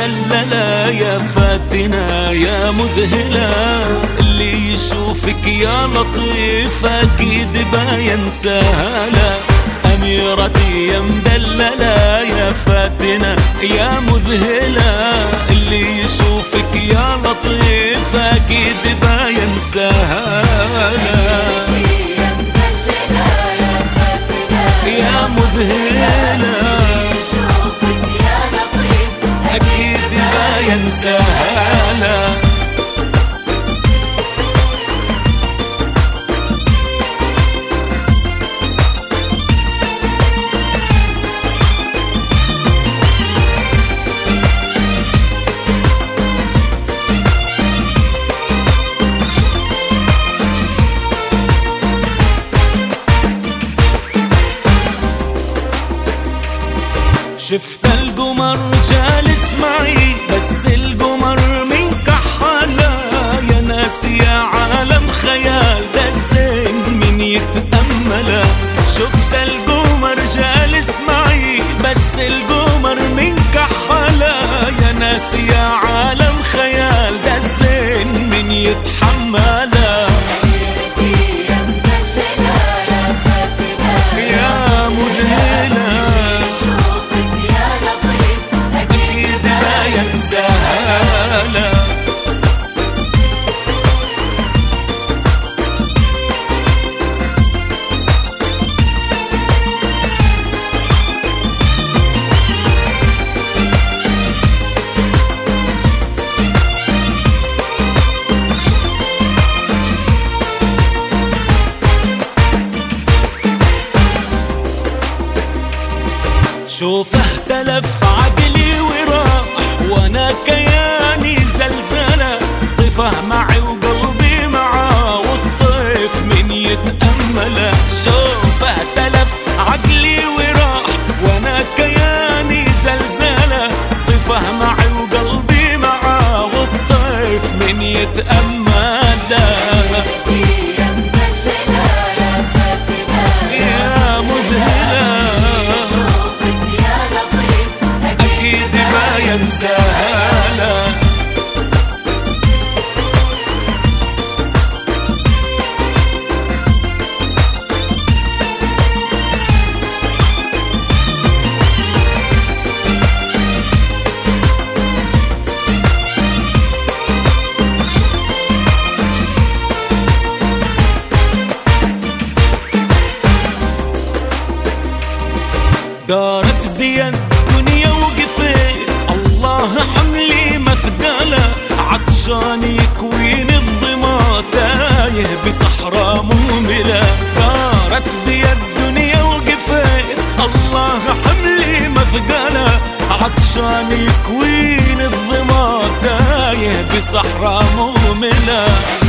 مدللة يا فاتنة يا مذهلة، اللي يشوفك يا لطيف أكيد باين سهلة. أميرتي يا مدللة يا فاتنة يا مذهلة، اللي يشوفك يا لطيف أكيد باين سهلة. يا مذهلة يشوفك يا لطيف أكيد باين سهلة. شفت القمر جالس معي بس القمر من كحالة، يا ناس يا عالم خيال ده الزين من يتأمله. شفت القمر جالس معي بس القمر من كحالة، يا ناس يا عالم خيال ده الزين من يتحمله. شوف اختلف عقلي وراح وانا كياني زلزلة، طفه معي وقلبي معاه والطيف من يتأمله. شوف اختلف عقلي وراح وانا كياني زلزلة، طفه معي وقلبي معاه والطيف من يتأمله. سهلة دارت بي الدنيا وقفت الله حملي مثقلة، عطشان يكوين الظما تايه بصحراء مهملة. دارت بي الدنيا وقفت الله حملي مثقلة، عطشان يكوين الظما تايه بصحراء مهملة.